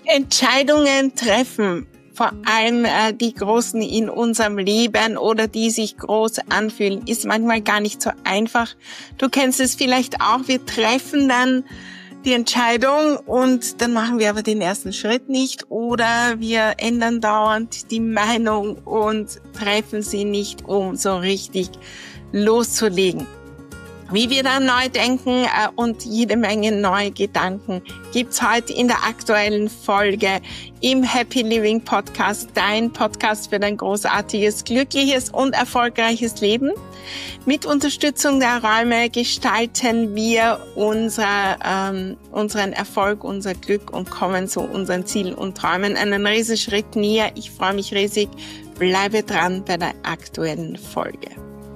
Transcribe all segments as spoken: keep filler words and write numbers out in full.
Entscheidungen treffen, vor allem äh, die großen in unserem Leben oder die sich groß anfühlen, ist manchmal gar nicht so einfach. Du kennst es vielleicht auch, wir treffen dann die Entscheidung und dann machen wir aber den ersten Schritt nicht oder wir ändern dauernd die Meinung und treffen sie nicht, um so richtig loszulegen. Wie wir dann neu denken äh, und jede Menge neue Gedanken gibt's heute in der aktuellen Folge im Happy Living Podcast, dein Podcast für dein großartiges, glückliches und erfolgreiches Leben. Mit Unterstützung der Räume gestalten wir unser, ähm, unseren Erfolg, unser Glück und kommen zu unseren Zielen und Träumen einen riesen Schritt näher. Ich freue mich riesig. Bleibe dran bei der aktuellen Folge.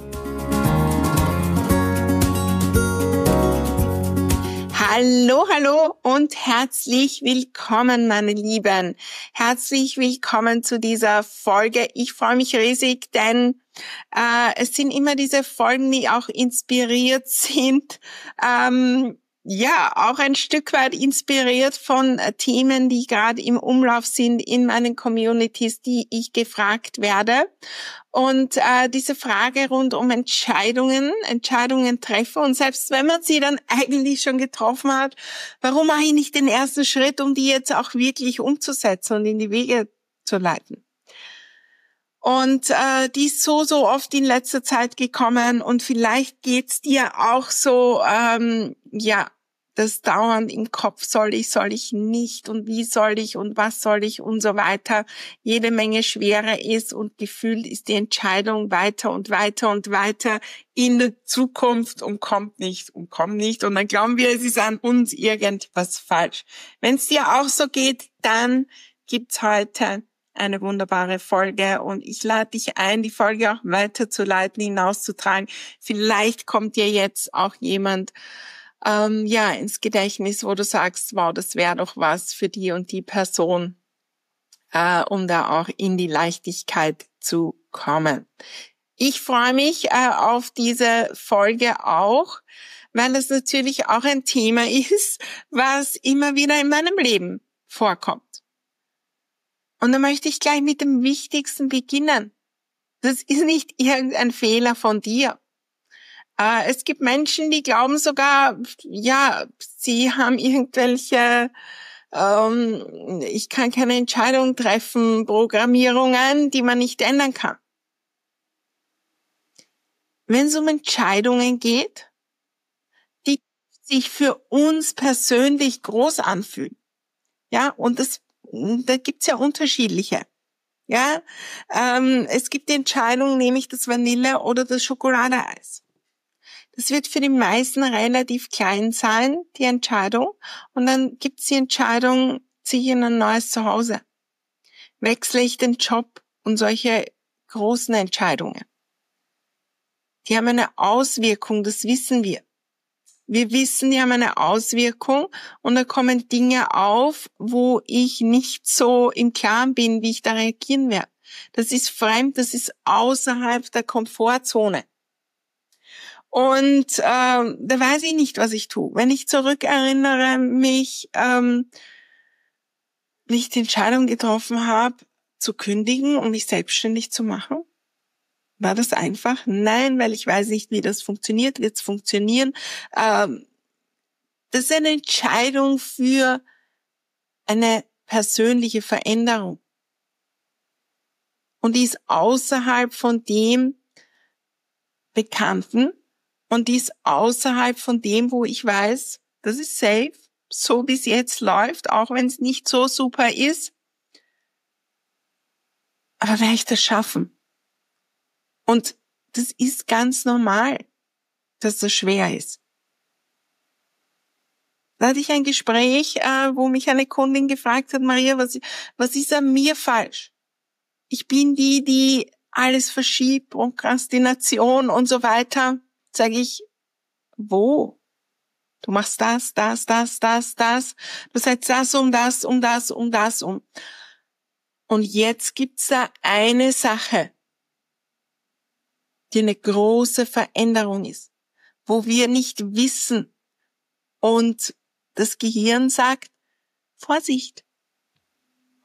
Hallo, hallo und herzlich willkommen, meine Lieben. Herzlich willkommen zu dieser Folge. Ich freue mich riesig, denn äh, es sind immer diese Folgen, die auch inspiriert sind. Ähm, ja, auch ein Stück weit inspiriert von äh, Themen, die gerade im Umlauf sind in meinen Communities, die ich gefragt werde. Und äh, diese Frage rund um Entscheidungen, Entscheidungen treffen und selbst wenn man sie dann eigentlich schon getroffen hat, warum mache ich nicht den ersten Schritt, um die jetzt auch wirklich umzusetzen und in die Wege zu leiten? Und äh, die ist so, so oft in letzter Zeit gekommen und vielleicht geht's dir auch so, ähm, ja, das dauernd im Kopf, soll ich, soll ich nicht und wie soll ich und was soll ich und so weiter, jede Menge schwerer ist und gefühlt ist die Entscheidung weiter und weiter und weiter in der Zukunft und kommt nicht und kommt nicht und dann glauben wir, es ist an uns irgendwas falsch. Wenn es dir auch so geht, dann gibt's heute eine wunderbare Folge und ich lade dich ein, die Folge auch weiterzuleiten, hinauszutragen. Vielleicht kommt dir jetzt auch jemand ähm, ja ins Gedächtnis, wo du sagst, wow, das wäre doch was für die und die Person, äh, um da auch in die Leichtigkeit zu kommen. Ich freue mich äh, auf diese Folge auch, weil es natürlich auch ein Thema ist, was immer wieder in meinem Leben vorkommt. Und da möchte ich gleich mit dem Wichtigsten beginnen. Das ist nicht irgendein Fehler von dir. Äh, es gibt Menschen, die glauben sogar, ja, sie haben irgendwelche, ähm, ich kann keine Entscheidung treffen, Programmierungen, die man nicht ändern kann. Wenn es um Entscheidungen geht, die sich für uns persönlich groß anfühlen, ja, und das da gibt's ja unterschiedliche. Ja, ähm, es gibt die Entscheidung, nehme ich das Vanille- oder das Schokoladeeis. Das wird für die meisten relativ klein sein, die Entscheidung. Und dann gibt's die Entscheidung, ziehe ich in ein neues Zuhause? Wechsle ich den Job? Und solche großen Entscheidungen. Die haben eine Auswirkung, das wissen wir. Wir wissen, die haben eine Auswirkung und da kommen Dinge auf, wo ich nicht so im Klaren bin, wie ich da reagieren werde. Das ist fremd, das ist außerhalb der Komfortzone. Und ähm, da weiß ich nicht, was ich tue. Wenn ich zurückerinnere mich, ähm, wie ich die Entscheidung getroffen habe, zu kündigen und mich selbstständig zu machen, war das einfach? Nein, weil ich weiß nicht, wie das funktioniert. Wird es funktionieren? Ähm, das ist eine Entscheidung für eine persönliche Veränderung. Und die ist außerhalb von dem Bekannten und die ist außerhalb von dem, wo ich weiß, das ist safe, so wie es jetzt läuft, auch wenn es nicht so super ist. Aber werde ich das schaffen? Und das ist ganz normal, dass das schwer ist. Da hatte ich ein Gespräch, äh, wo mich eine Kundin gefragt hat, Maria, was, was ist an mir falsch? Ich bin die, die alles verschiebt, Prokrastination und so weiter. Sage ich, wo? Du machst das, das, das, das, das. Du setzt das um das, um das, um das um. Und jetzt gibt's da eine Sache, die eine große Veränderung ist, wo wir nicht wissen und das Gehirn sagt, Vorsicht,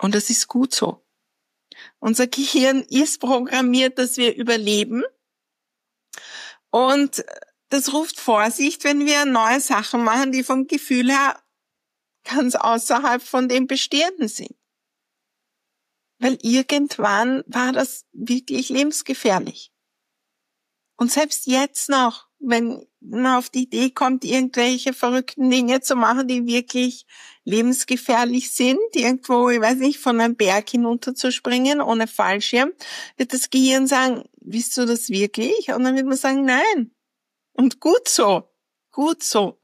Und das ist gut so. Unser Gehirn ist programmiert, dass wir überleben. Und das ruft Vorsicht, wenn wir neue Sachen machen, die vom Gefühl her ganz außerhalb von dem Bestehenden sind. Weil irgendwann war das wirklich lebensgefährlich. Und selbst jetzt noch, wenn man auf die Idee kommt, irgendwelche verrückten Dinge zu machen, die wirklich lebensgefährlich sind, irgendwo, ich weiß nicht, von einem Berg hinunterzuspringen ohne Fallschirm, wird das Gehirn sagen, willst du das wirklich? Und dann wird man sagen, nein. Und gut so, gut so.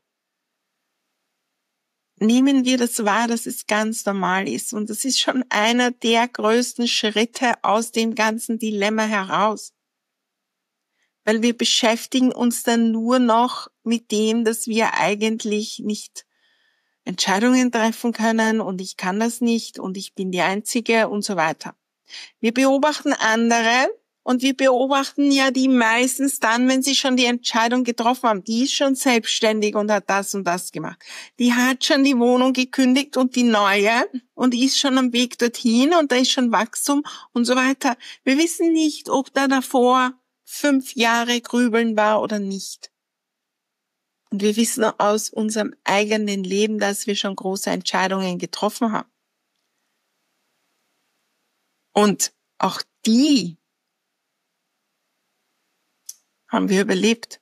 Nehmen wir das wahr, dass es ganz normal ist. Und das ist schon einer der größten Schritte aus dem ganzen Dilemma heraus. Weil wir beschäftigen uns dann nur noch mit dem, dass wir eigentlich nicht Entscheidungen treffen können und ich kann das nicht und ich bin die Einzige und so weiter. Wir beobachten andere und wir beobachten ja die meistens dann, wenn sie schon die Entscheidung getroffen haben. Die ist schon selbstständig und hat das und das gemacht. Die hat schon die Wohnung gekündigt und die neue und ist schon am Weg dorthin und da ist schon Wachstum und so weiter. Wir wissen nicht, ob da davor fünf Jahre Grübeln war oder nicht. Und wir wissen aus unserem eigenen Leben, dass wir schon große Entscheidungen getroffen haben. Und auch die haben wir überlebt.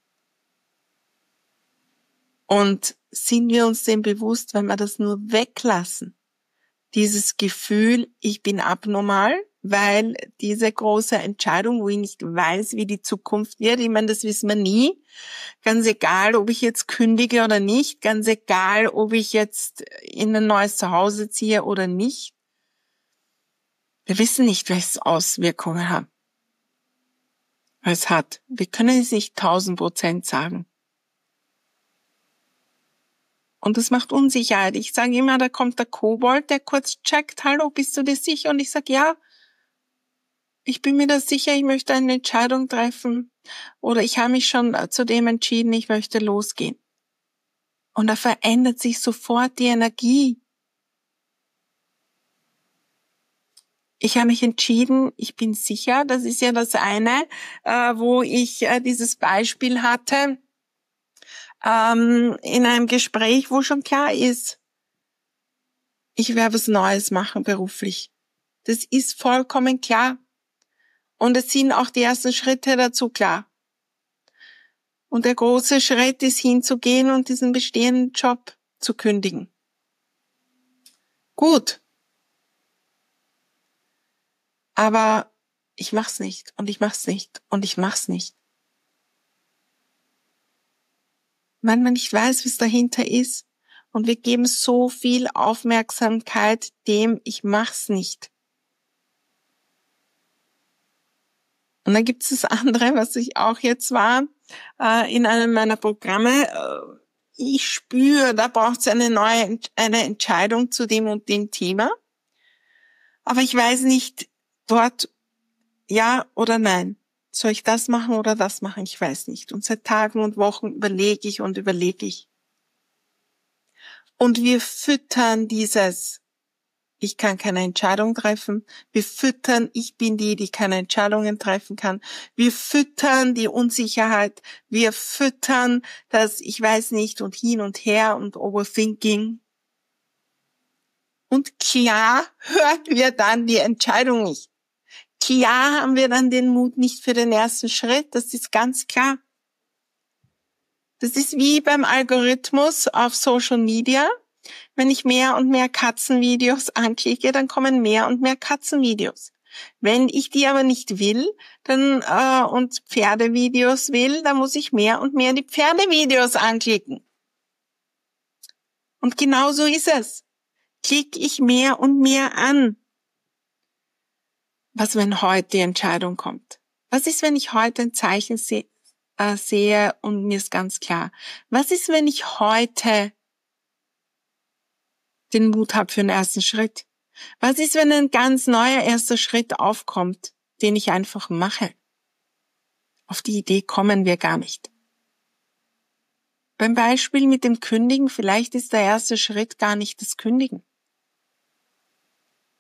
Und sind wir uns dem bewusst, wenn wir das nur weglassen, dieses Gefühl, ich bin abnormal, weil diese große Entscheidung, wo ich nicht weiß, wie die Zukunft wird, ich meine, das wissen wir nie, ganz egal, ob ich jetzt kündige oder nicht, ganz egal, ob ich jetzt in ein neues Zuhause ziehe oder nicht. Wir wissen nicht, welche Auswirkungen hat. Es hat. Wir können es nicht tausend Prozent sagen. Und das macht Unsicherheit. Ich sage immer, da kommt der Kobold, der kurz checkt, hallo, bist du dir sicher? Und ich sage, ja, ich bin mir da sicher, ich möchte eine Entscheidung treffen. Oder ich habe mich schon zu dem entschieden, ich möchte losgehen. Und da verändert sich sofort die Energie. Ich habe mich entschieden, ich bin sicher, das ist ja das eine, äh, wo ich äh, dieses Beispiel hatte, ähm, in einem Gespräch, wo schon klar ist, ich werde was Neues machen beruflich. Das ist vollkommen klar. Und es sind auch die ersten Schritte dazu klar. Und der große Schritt ist hinzugehen und diesen bestehenden Job zu kündigen. Gut. Aber ich mach's nicht und ich mach's nicht und ich mach's nicht. Weil man nicht weiß, was dahinter ist. Und wir geben so viel Aufmerksamkeit dem, ich mach's nicht. Und dann gibt es das andere, was ich auch jetzt war, äh, in einem meiner Programme. Äh, ich spüre, da braucht es eine neue eine Entscheidung zu dem und dem Thema. Aber ich weiß nicht dort ja oder nein. Soll ich das machen oder das machen? Ich weiß nicht. Und seit Tagen und Wochen überlege ich und überlege ich. Und wir füttern dieses, ich kann keine Entscheidung treffen. Wir füttern, ich bin die, die keine Entscheidungen treffen kann. Wir füttern die Unsicherheit. Wir füttern das, ich weiß nicht, und hin und her und Overthinking. Und klar hören wir dann die Entscheidung nicht. Klar haben wir dann den Mut nicht für den ersten Schritt, das ist ganz klar. Das ist wie beim Algorithmus auf Social Media. Wenn ich mehr und mehr Katzenvideos anklicke, dann kommen mehr und mehr Katzenvideos. Wenn ich die aber nicht will, dann äh, und Pferdevideos will, dann muss ich mehr und mehr die Pferdevideos anklicken. Und genau so ist es. Klicke ich mehr und mehr an. Was, wenn heute die Entscheidung kommt? Was ist, wenn ich heute ein Zeichen se- äh, sehe und mir ist ganz klar? Was ist, wenn ich heute den Mut habe für den ersten Schritt? Was ist, wenn ein ganz neuer erster Schritt aufkommt, den ich einfach mache? Auf die Idee kommen wir gar nicht. Beim Beispiel mit dem Kündigen, vielleicht ist der erste Schritt gar nicht das Kündigen.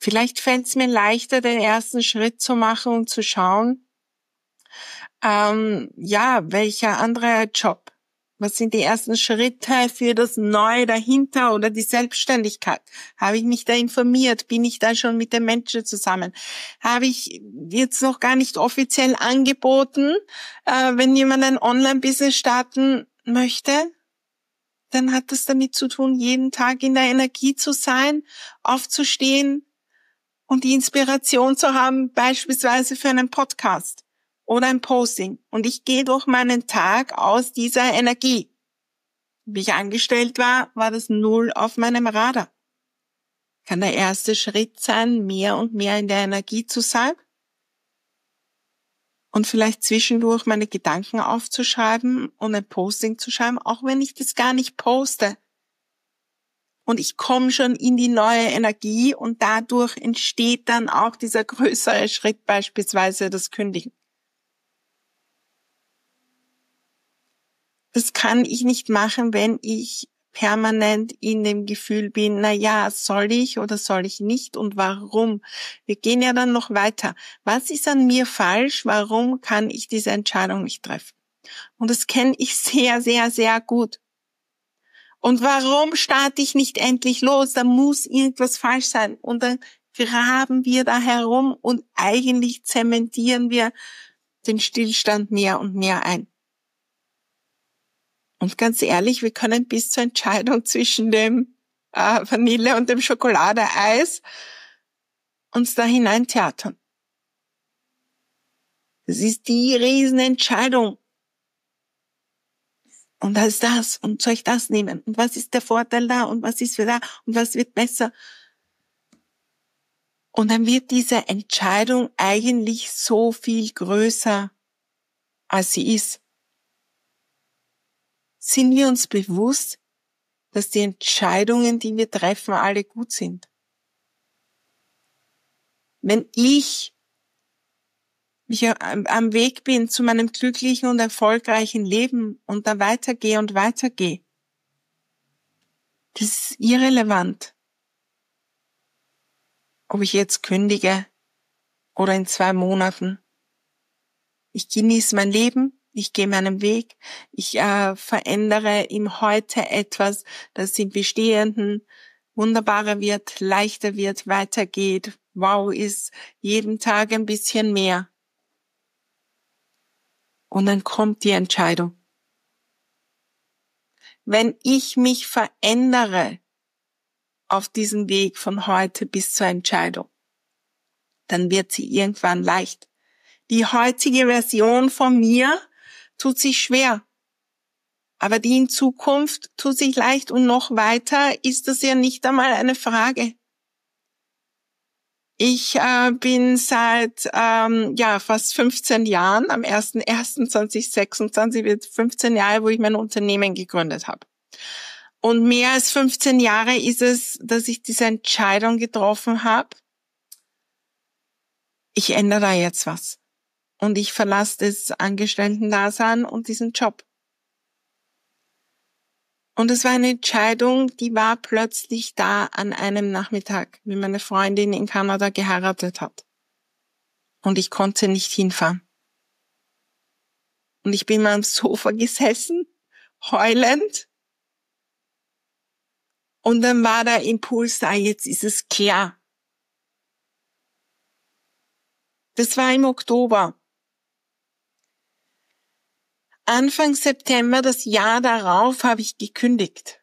Vielleicht fällt es mir leichter, den ersten Schritt zu machen und zu schauen, ähm, ja, welcher andere Job? Was sind die ersten Schritte für das Neue dahinter oder die Selbstständigkeit? Habe ich mich da informiert? Bin ich da schon mit den Menschen zusammen? Habe ich jetzt noch gar nicht offiziell angeboten, äh, wenn jemand ein Online-Business starten möchte, dann hat das damit zu tun, jeden Tag in der Energie zu sein, aufzustehen und die Inspiration zu haben, beispielsweise für einen Podcast oder ein Posting. Und ich gehe durch meinen Tag aus dieser Energie. Wie ich angestellt war, war das null auf meinem Radar. Kann der erste Schritt sein, mehr und mehr in der Energie zu sein und vielleicht zwischendurch meine Gedanken aufzuschreiben und ein Posting zu schreiben, auch wenn ich das gar nicht poste. Und ich komme schon in die neue Energie und dadurch entsteht dann auch dieser größere Schritt, beispielsweise das Kündigen. Das kann ich nicht machen, wenn ich permanent in dem Gefühl bin, na ja, soll ich oder soll ich nicht und warum? Wir gehen ja dann noch weiter. Was ist an mir falsch? Warum kann ich diese Entscheidung nicht treffen? Und das kenne ich sehr, sehr, sehr gut. Und warum starte ich nicht endlich los? Da muss irgendwas falsch sein. Und dann graben wir da herum und eigentlich zementieren wir den Stillstand mehr und mehr ein. Und ganz ehrlich, wir können bis zur Entscheidung zwischen dem äh, Vanille und dem Schokoladeeis uns da hinein theatern. Das ist die Riesenentscheidung. Und was ist das? Und soll ich das nehmen? Und was ist der Vorteil da? Und was ist für da? Und was wird besser? Und dann wird diese Entscheidung eigentlich so viel größer, als sie ist. Sind wir uns bewusst, dass die Entscheidungen, die wir treffen, alle gut sind? Wenn ich ich am Weg bin zu meinem glücklichen und erfolgreichen Leben und da weitergehe und weitergehe, das ist irrelevant, ob ich jetzt kündige oder in zwei Monaten. Ich genieße mein Leben, ich gehe meinen Weg, ich äh, verändere im Heute etwas, das im Bestehenden wunderbarer wird, leichter wird, weitergeht. Wow, ist jeden Tag ein bisschen mehr. Und dann kommt die Entscheidung. Wenn ich mich verändere auf diesem Weg von heute bis zur Entscheidung, dann wird sie irgendwann leicht. Die heutige Version von mir tut sich schwer, aber die in Zukunft tut sich leicht und noch weiter ist das ja nicht einmal eine Frage. Ich äh, bin seit ähm, ja fast fünfzehn Jahren, am ersten ersten zweitausendsechsundzwanzig wird fünfzehn Jahre, wo ich mein Unternehmen gegründet habe. Und mehr als fünfzehn Jahre ist es, dass ich diese Entscheidung getroffen habe. Ich ändere da jetzt was. Und ich verlasse das Angestellten-Dasein und diesen Job. Und es war eine Entscheidung, die war plötzlich da an einem Nachmittag, wie meine Freundin in Kanada geheiratet hat. Und ich konnte nicht hinfahren. Und ich bin mal am Sofa gesessen, heulend. Und dann war der Impuls da, jetzt ist es klar. Das war im Oktober. Anfang September, das Jahr darauf, habe ich gekündigt.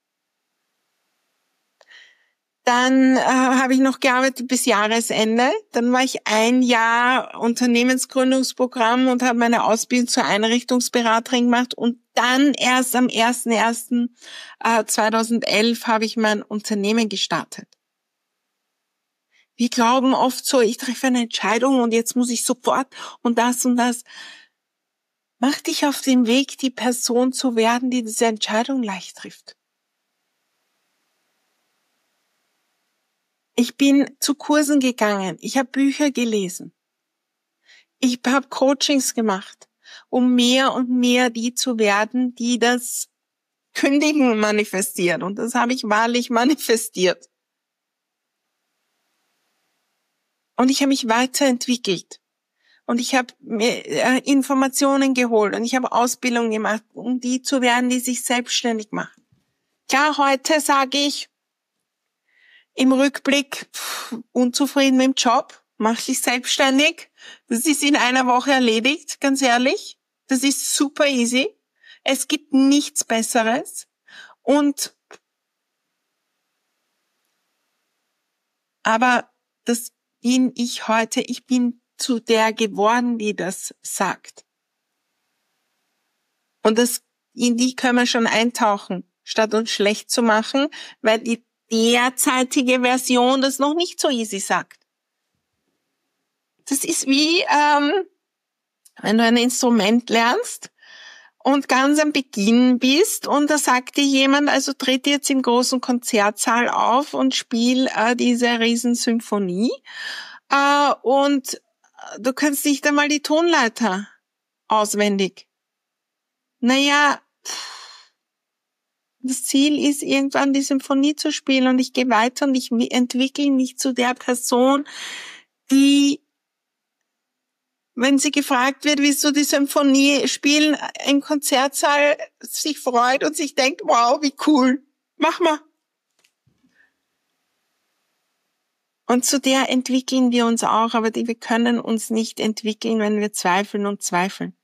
Dann äh, habe ich noch gearbeitet bis Jahresende. Dann war ich ein Jahr Unternehmensgründungsprogramm und habe meine Ausbildung zur Einrichtungsberaterin gemacht. Und dann erst am ersten ersten zweitausendelf habe ich mein Unternehmen gestartet. Wir glauben oft so, ich treffe eine Entscheidung und jetzt muss ich sofort und das und das. Mach dich auf den Weg, die Person zu werden, die diese Entscheidung leicht trifft. Ich bin zu Kursen gegangen, ich habe Bücher gelesen, ich habe Coachings gemacht, um mehr und mehr die zu werden, die das Kündigen manifestieren. Und das habe ich wahrlich manifestiert. Und ich habe mich weiterentwickelt. Und ich habe mir äh, Informationen geholt und ich habe Ausbildung gemacht, um die zu werden, die sich selbstständig machen. Klar, heute sage ich im Rückblick pff, unzufrieden mit dem Job, mach dich selbstständig. Das ist in einer Woche erledigt, ganz ehrlich. Das ist super easy. Es gibt nichts Besseres. Und aber das bin ich heute. Ich bin zu der geworden, die das sagt. Und das, in die können wir schon eintauchen, statt uns schlecht zu machen, weil die derzeitige Version das noch nicht so easy sagt. Das ist wie, ähm, wenn du ein Instrument lernst und ganz am Beginn bist und da sagt dir jemand, also tritt jetzt im großen Konzertsaal auf und spiel äh, diese Riesensymphonie äh, und du kannst nicht einmal die Tonleiter auswendig. Naja, das Ziel ist irgendwann die Symphonie zu spielen und ich gehe weiter und ich entwickle mich zu der Person, die, wenn sie gefragt wird, willst du die Symphonie spielen, im Konzertsaal sich freut und sich denkt, wow, wie cool, mach mal. Und zu der entwickeln wir uns auch, aber die, wir können uns nicht entwickeln, wenn wir zweifeln und zweifeln.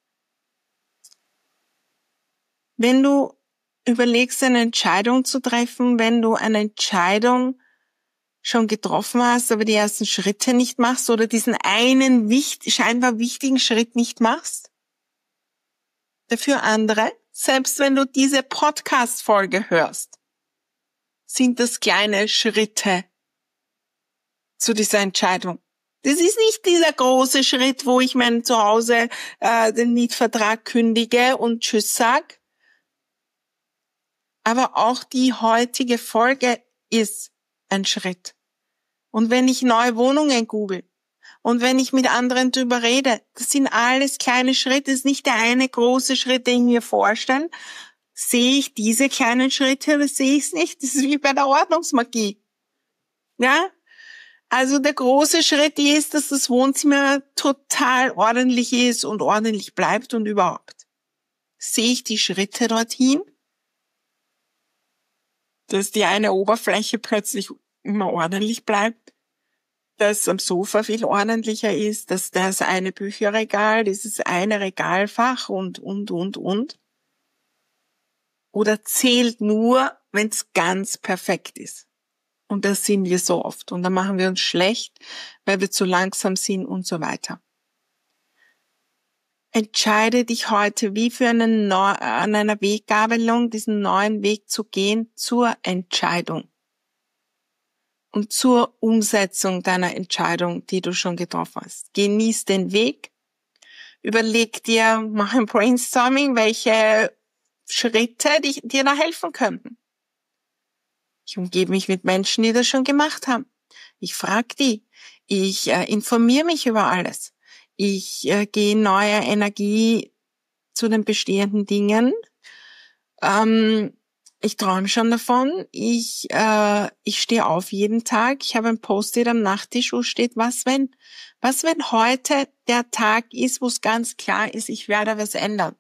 Wenn du überlegst, eine Entscheidung zu treffen, wenn du eine Entscheidung schon getroffen hast, aber die ersten Schritte nicht machst oder diesen einen wichtig, scheinbar wichtigen Schritt nicht machst, dafür andere, selbst wenn du diese Podcast-Folge hörst, sind das kleine Schritte zu dieser Entscheidung. Das ist nicht dieser große Schritt, wo ich mein Zuhause äh, den Mietvertrag kündige und Tschüss sag. Aber auch die heutige Folge ist ein Schritt. Und wenn ich neue Wohnungen google und wenn ich mit anderen drüber rede, das sind alles kleine Schritte, das ist nicht der eine große Schritt, den ich mir vorstelle. Sehe ich diese kleinen Schritte oder sehe ich es nicht? Das ist wie bei der Ordnungsmagie. Ja? Also der große Schritt ist, dass das Wohnzimmer total ordentlich ist und ordentlich bleibt und überhaupt. Sehe ich die Schritte dorthin? Dass die eine Oberfläche plötzlich immer ordentlich bleibt, dass am Sofa viel ordentlicher ist, dass das eine Bücherregal, dieses eine Regalfach und, und, und, und. Oder zählt nur, wenn es ganz perfekt ist. Und das sind wir so oft. Und dann machen wir uns schlecht, weil wir zu langsam sind und so weiter. Entscheide dich heute, wie für einen Neu- an einer Weggabelung diesen neuen Weg zu gehen zur Entscheidung und zur Umsetzung deiner Entscheidung, die du schon getroffen hast. Genieß den Weg, überleg dir, mach ein Brainstorming, welche Schritte die, dir da helfen könnten. Ich umgebe mich mit Menschen, die das schon gemacht haben. Ich frage die, ich äh, informiere mich über alles. Ich äh, gehe in neue Energie zu den bestehenden Dingen. Ähm, ich träume schon davon. Ich äh, ich stehe auf jeden Tag. Ich habe ein Post-it am Nachttisch, wo steht, was wenn? Was wenn heute der Tag ist, wo es ganz klar ist, ich werde was ändern?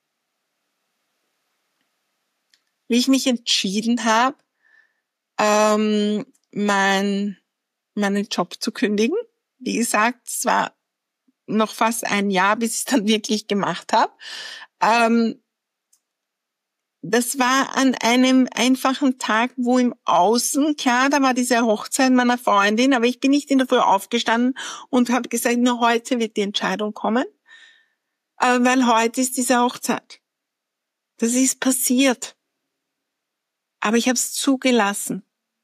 Wie ich mich entschieden habe, ähm, mein, meinen Job zu kündigen. Wie gesagt, es war noch fast ein Jahr, bis ich es dann wirklich gemacht habe. Ähm, das war an einem einfachen Tag, wo im Außen, klar, da war diese Hochzeit meiner Freundin, aber ich bin nicht in der Früh aufgestanden und habe gesagt, nur heute wird die Entscheidung kommen, äh, weil heute ist diese Hochzeit. Das ist passiert. Aber ich habe es zugelassen.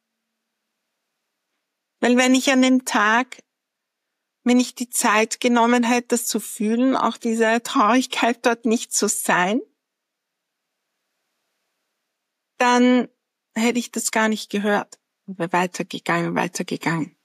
Weil wenn ich an dem Tag, wenn ich die Zeit genommen hätte, das zu fühlen, auch diese Traurigkeit dort nicht zu sein, dann hätte ich das gar nicht gehört und wäre weitergegangen, weitergegangen.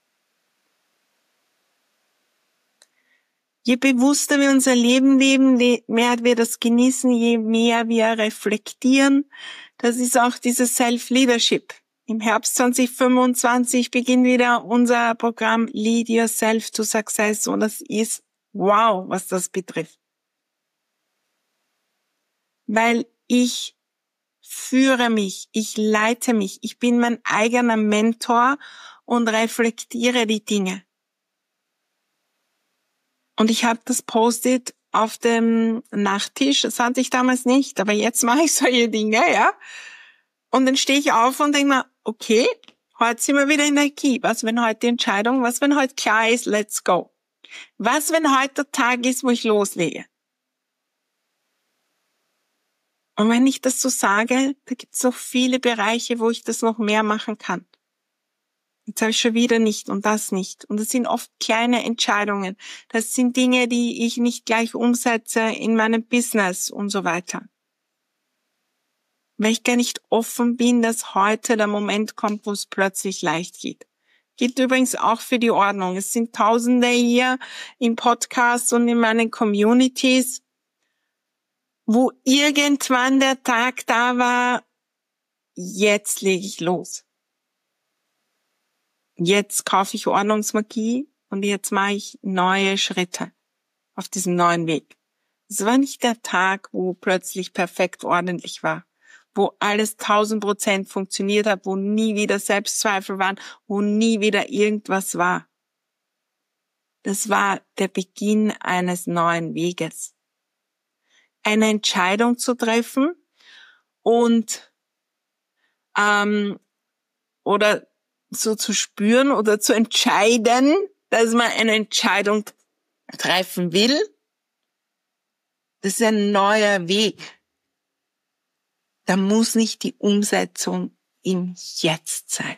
Je bewusster wir unser Leben leben, je mehr wir das genießen, je mehr wir reflektieren, das ist auch dieses Self-Leadership. Im Herbst zwanzig fünfundzwanzig beginnt wieder unser Programm Lead Yourself to Success und das ist wow, was das betrifft. Weil ich führe mich, ich leite mich, ich bin mein eigener Mentor und reflektiere die Dinge. Und ich habe das Post-it auf dem Nachttisch, das hatte ich damals nicht, aber jetzt mache ich solche Dinge, ja. Und dann stehe ich auf und denke mir, okay, heute sind wir wieder in der Energie. Was, wenn heute die Entscheidung, was, wenn heute klar ist, let's go. Was, wenn heute der Tag ist, wo ich loslege? Und wenn ich das so sage, da gibt es so viele Bereiche, wo ich das noch mehr machen kann. Jetzt habe ich schon wieder nicht und das nicht. Und das sind oft kleine Entscheidungen. Das sind Dinge, die ich nicht gleich umsetze in meinem Business und so weiter. Weil ich gar nicht offen bin, dass heute der Moment kommt, wo es plötzlich leicht geht. Gilt übrigens auch für die Ordnung. Es sind Tausende hier im Podcast und in meinen Communities, wo irgendwann der Tag da war, jetzt lege ich los. Jetzt kaufe ich Ordnungsmagie und jetzt mache ich neue Schritte auf diesem neuen Weg. Es war nicht der Tag, wo plötzlich perfekt ordentlich war, wo alles tausend Prozent funktioniert hat, wo nie wieder Selbstzweifel waren, wo nie wieder irgendwas war. Das war der Beginn eines neuen Weges. Eine Entscheidung zu treffen und ähm, oder so zu spüren oder zu entscheiden, dass man eine Entscheidung treffen will. Das ist ein neuer Weg. Da muss nicht die Umsetzung im Jetzt sein.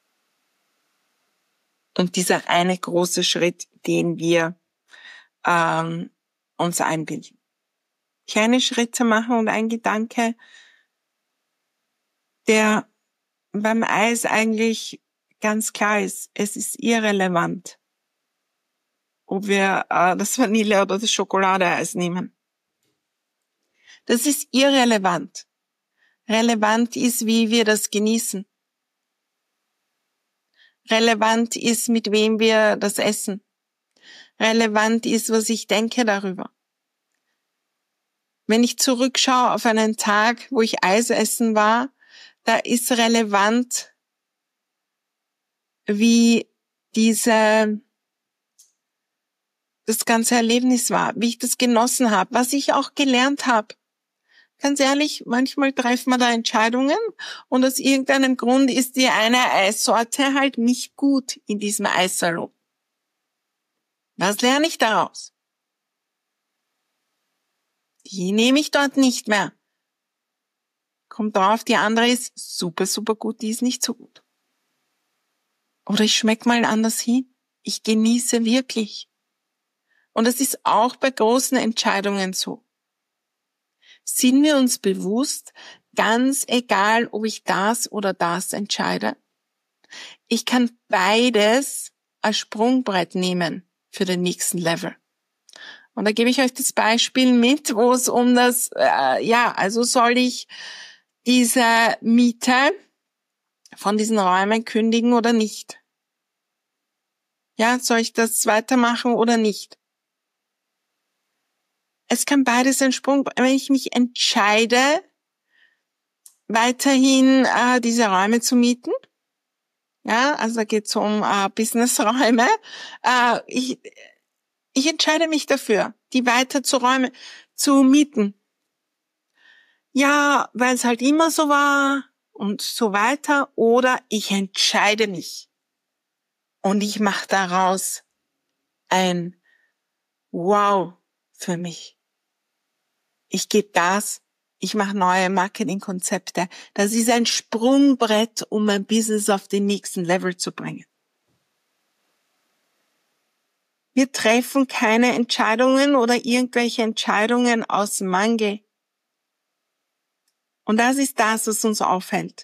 Und dieser eine große Schritt, den wir ähm, uns einbilden. Kleine Schritte machen und ein Gedanke, der beim Eis eigentlich ganz klar ist, es ist irrelevant, ob wir äh, das Vanille- oder das Schokoladeeis nehmen. Das ist irrelevant. Relevant ist, wie wir das genießen. Relevant ist, mit wem wir das essen. Relevant ist, was ich denke darüber. Wenn ich zurückschaue auf einen Tag, wo ich Eis essen war, da ist relevant, wie diese, das ganze Erlebnis war, wie ich das genossen habe, was ich auch gelernt habe. Ganz ehrlich, manchmal treffen wir da Entscheidungen und aus irgendeinem Grund ist die eine Eissorte halt nicht gut in diesem Eissalon. Was lerne ich daraus? Die nehme ich dort nicht mehr. Kommt drauf, die andere ist super, super gut, die ist nicht so gut. Oder ich schmecke mal anders hin. Ich genieße wirklich. Und es ist auch bei großen Entscheidungen so. Sind wir uns bewusst, ganz egal, ob ich das oder das entscheide, ich kann beides als Sprungbrett nehmen für den nächsten Level. Und da gebe ich euch das Beispiel mit, wo es um das, äh, ja, also soll ich diese Miete von diesen Räumen kündigen oder nicht? Ja, soll ich das weitermachen oder nicht? Es kann beides ein Sprung, wenn ich mich entscheide, weiterhin äh, diese Räume zu mieten. Ja, also da geht es um äh, Businessräume. Äh, ich, ich entscheide mich dafür, die weiter zu Räume zu mieten. Ja, weil es halt immer so war und so weiter. Oder ich entscheide mich. Und ich mache daraus ein Wow für mich. Ich gebe Gas, ich mache neue Marketingkonzepte. Das ist ein Sprungbrett, um mein Business auf den nächsten Level zu bringen. Wir treffen keine Entscheidungen oder irgendwelche Entscheidungen aus Mangel. Und das ist das, was uns auffällt.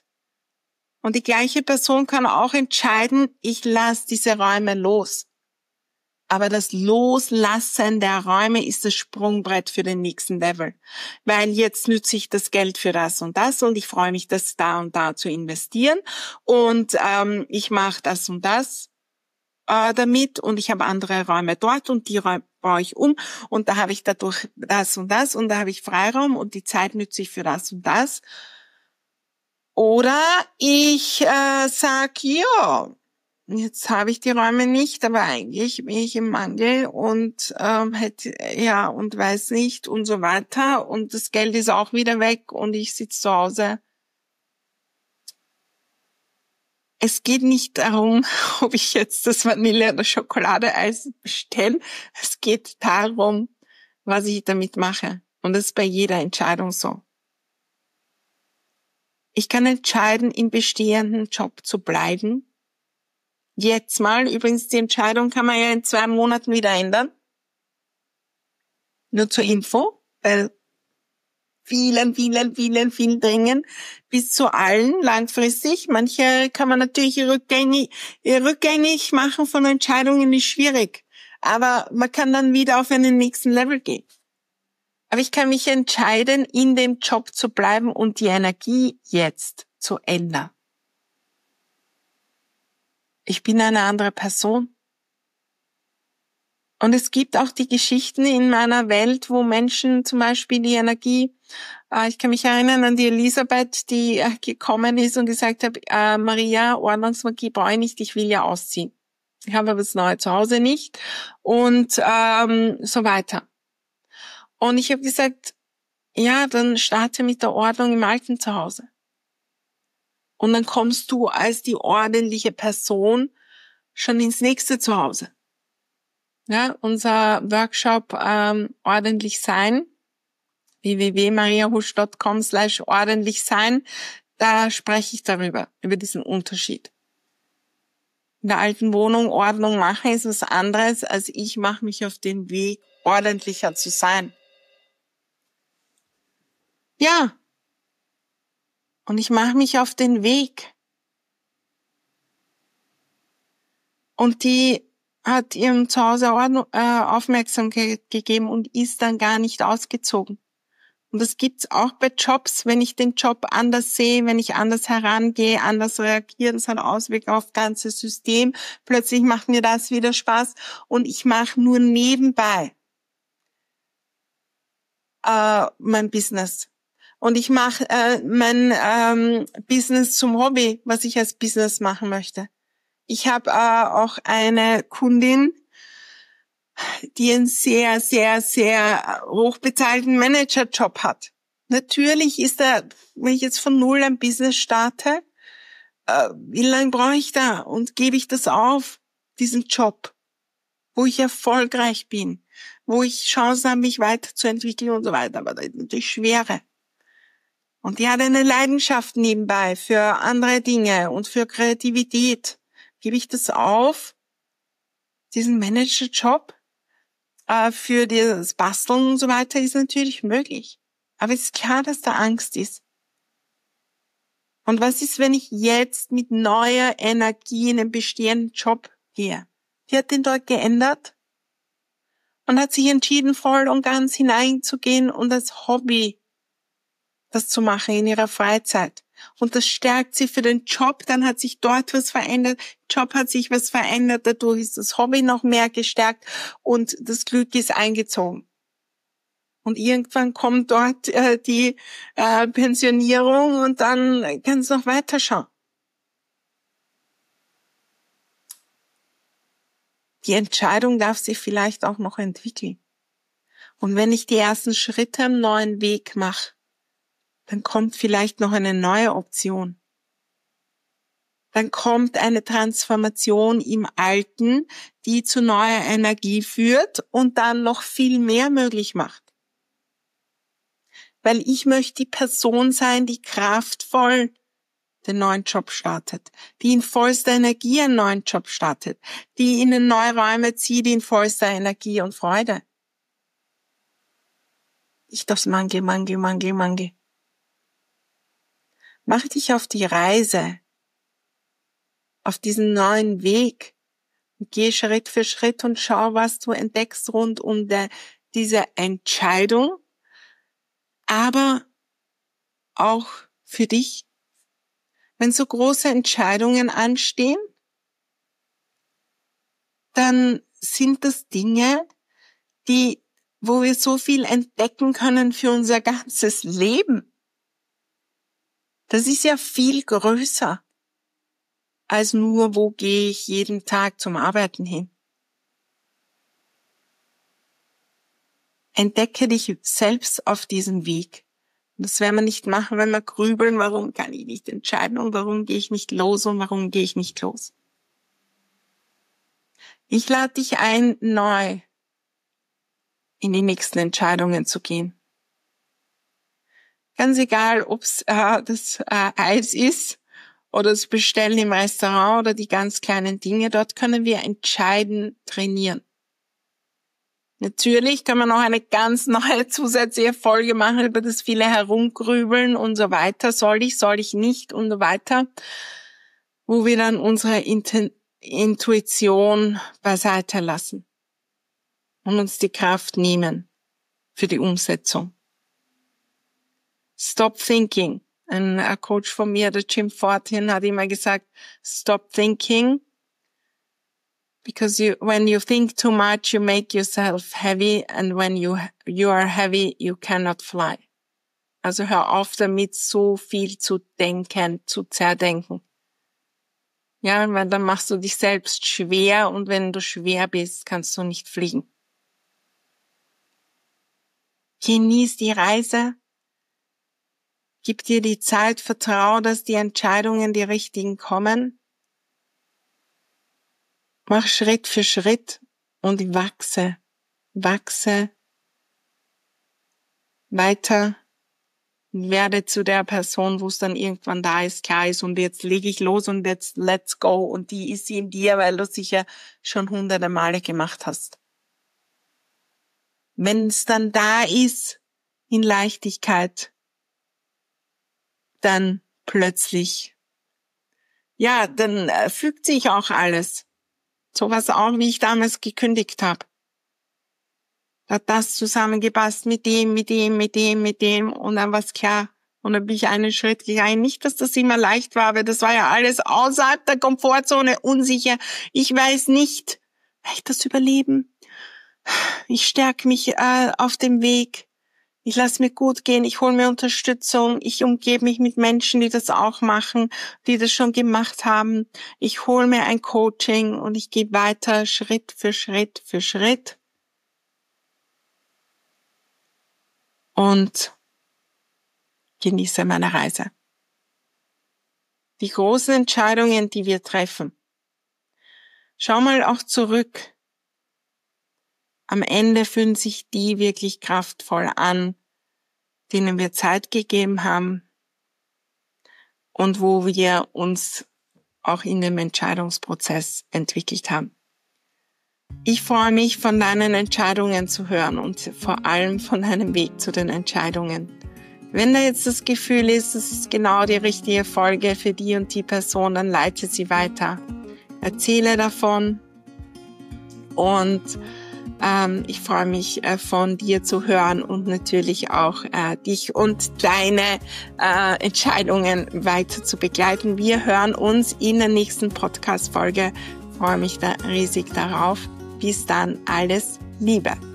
Und die gleiche Person kann auch entscheiden, ich lasse diese Räume los. Aber das Loslassen der Räume ist das Sprungbrett für den nächsten Level. Weil jetzt nütze ich das Geld für das und das und ich freue mich, das da und da zu investieren. Und ähm, ich mache das und das äh, damit und ich habe andere Räume dort und die Räume baue ich um und da habe ich dadurch das und das und da habe ich Freiraum und die Zeit nütze ich für das und das. Oder ich äh, sag, ja, jetzt habe ich die Räume nicht, aber eigentlich bin ich im Mangel und ähm, hätte ja und weiß nicht und so weiter und das Geld ist auch wieder weg und ich sitze zu Hause. Es geht nicht darum, ob ich jetzt das Vanille- oder Schokoladeeis bestelle. Es geht darum, was ich damit mache. Und das ist bei jeder Entscheidung so. Ich kann entscheiden, im bestehenden Job zu bleiben. Jetzt mal, übrigens die Entscheidung kann man ja in zwei Monaten wieder ändern. Nur zur Info, weil vielen, vielen, vielen, vielen dringen bis zu allen langfristig. Manche kann man natürlich rückgängig, rückgängig machen von Entscheidungen, ist schwierig. Aber man kann dann wieder auf einen nächsten Level gehen. Aber ich kann mich entscheiden, in dem Job zu bleiben und die Energie jetzt zu ändern. Ich bin eine andere Person. Und es gibt auch die Geschichten in meiner Welt, wo Menschen zum Beispiel die Energie, äh, ich kann mich erinnern an die Elisabeth, die äh, gekommen ist und gesagt hat, äh, Maria, Ordnungsmagie brauche ich nicht, ich will ja ausziehen. Ich habe aber das neue Zuhause nicht und ähm, so weiter. Und ich habe gesagt, ja, dann starte mit der Ordnung im alten Zuhause. Und dann kommst du als die ordentliche Person schon ins nächste Zuhause. Ja, unser Workshop ähm, ordentlich sein, w w w punkt mariahusch punkt com slash ordentlich sein, da spreche ich darüber, über diesen Unterschied. In der alten Wohnung Ordnung machen ist was anderes, als ich mache mich auf den Weg, ordentlicher zu sein. Ja, und ich mache mich auf den Weg. Und die hat ihrem Zuhause Ordnung, äh, Aufmerksamkeit gegeben und ist dann gar nicht ausgezogen. Und das gibt's auch bei Jobs, wenn ich den Job anders sehe, wenn ich anders herangehe, anders reagiere, das hat Auswirkungen auf das ganze System. Plötzlich macht mir das wieder Spaß und ich mache nur nebenbei äh, mein Business. Und ich mache äh, mein ähm, Business zum Hobby, was ich als Business machen möchte. Ich habe äh, auch eine Kundin, die einen sehr, sehr, sehr hochbezahlten Managerjob hat. Natürlich ist er, wenn ich jetzt von Null ein Business starte, äh, wie lange brauche ich da? Und gebe ich das auf, diesen Job, wo ich erfolgreich bin, wo ich Chancen habe, mich weiterzuentwickeln und so weiter. Aber das ist natürlich schwere. Und die hat eine Leidenschaft nebenbei für andere Dinge und für Kreativität. Gebe ich das auf, diesen Managerjob? Äh, für das Basteln und so weiter ist natürlich möglich. Aber es ist klar, dass da Angst ist. Und was ist, wenn ich jetzt mit neuer Energie in den bestehenden Job gehe? Die hat den dort geändert und hat sich entschieden, voll und ganz hineinzugehen und als Hobby das zu machen in ihrer Freizeit. Und das stärkt sie für den Job, dann hat sich dort was verändert, Job hat sich was verändert, dadurch ist das Hobby noch mehr gestärkt und das Glück ist eingezogen. Und irgendwann kommt dort äh, die äh, Pensionierung und dann kann es noch weiterschauen. Die Entscheidung darf sich vielleicht auch noch entwickeln. Und wenn ich die ersten Schritte am neuen Weg mache, dann kommt vielleicht noch eine neue Option. Dann kommt eine Transformation im Alten, die zu neuer Energie führt und dann noch viel mehr möglich macht. Weil ich möchte die Person sein, die kraftvoll den neuen Job startet, die in vollster Energie einen neuen Job startet, die in den neue Räume zieht in vollster Energie und Freude. Nicht aufs Mangel, Mangel, Mangel, Mangel. Mach dich auf die Reise, auf diesen neuen Weg Geh Schritt für Schritt und schau, was du entdeckst rund um de, diese Entscheidung, aber auch für dich. Wenn so große Entscheidungen anstehen, dann sind das Dinge, die, wo wir so viel entdecken können für unser ganzes Leben. Das ist ja viel größer als nur, wo gehe ich jeden Tag zum Arbeiten hin. Entdecke dich selbst auf diesem Weg. Das werden wir nicht machen, wenn wir grübeln, warum kann ich nicht entscheiden und warum gehe ich nicht los und warum gehe ich nicht los. Ich lade dich ein, neu in die nächsten Entscheidungen zu gehen. Ganz egal, ob es äh, das äh, Eis ist oder das Bestellen im Restaurant oder die ganz kleinen Dinge, dort können wir entscheiden, trainieren. Natürlich kann man noch eine ganz neue zusätzliche Folge machen über das viele Herumgrübeln und so weiter. Soll ich, soll ich nicht und so weiter, wo wir dann unsere Intuition beiseite lassen und uns die Kraft nehmen für die Umsetzung. Stop thinking. Ein Coach von mir, der Jim Fortin, hat immer gesagt, stop thinking. Because you, when you think too much, you make yourself heavy, and when you you are heavy, you cannot fly. Also hör auf damit, so viel zu denken, zu zerdenken. Ja, weil dann machst du dich selbst schwer, und wenn du schwer bist, kannst du nicht fliegen. Genieß die Reise. Gib dir die Zeit, vertrau, dass die Entscheidungen, die richtigen, kommen. Mach Schritt für Schritt und wachse, wachse weiter, werde zu der Person, wo es dann irgendwann da ist, klar ist, und jetzt lege ich los und jetzt let's go, und die ist in dir, weil du sicher schon hunderte Male gemacht hast. Wenn es dann da ist, in Leichtigkeit, dann plötzlich, ja, dann äh, fügt sich auch alles. Sowas auch, wie ich damals gekündigt habe. Da hat das zusammengepasst mit dem, mit dem, mit dem, mit dem, und dann war's klar. Und dann bin ich einen Schritt gegangen. Nicht, dass das immer leicht war, weil das war ja alles außerhalb der Komfortzone, unsicher. Ich weiß nicht, werde ich das überleben? Ich stärke mich äh, auf dem Weg. Ich lasse mir gut gehen, ich hole mir Unterstützung, ich umgebe mich mit Menschen, die das auch machen, die das schon gemacht haben. Ich hole mir ein Coaching und ich gehe weiter, Schritt für Schritt für Schritt. Und genieße meine Reise. Die großen Entscheidungen, die wir treffen. Schau mal auch zurück. Am Ende fühlen sich die wirklich kraftvoll an, denen wir Zeit gegeben haben und wo wir uns auch in dem Entscheidungsprozess entwickelt haben. Ich freue mich, von deinen Entscheidungen zu hören und vor allem von deinem Weg zu den Entscheidungen. Wenn da jetzt das Gefühl ist, das ist genau die richtige Folge für die und die Person, dann leite sie weiter. Erzähle davon und Ähm, ich freue mich, äh, von dir zu hören und natürlich auch äh, dich und deine äh, Entscheidungen weiter zu begleiten. Wir hören uns in der nächsten Podcast-Folge. Ich freue mich da riesig darauf. Bis dann, alles Liebe.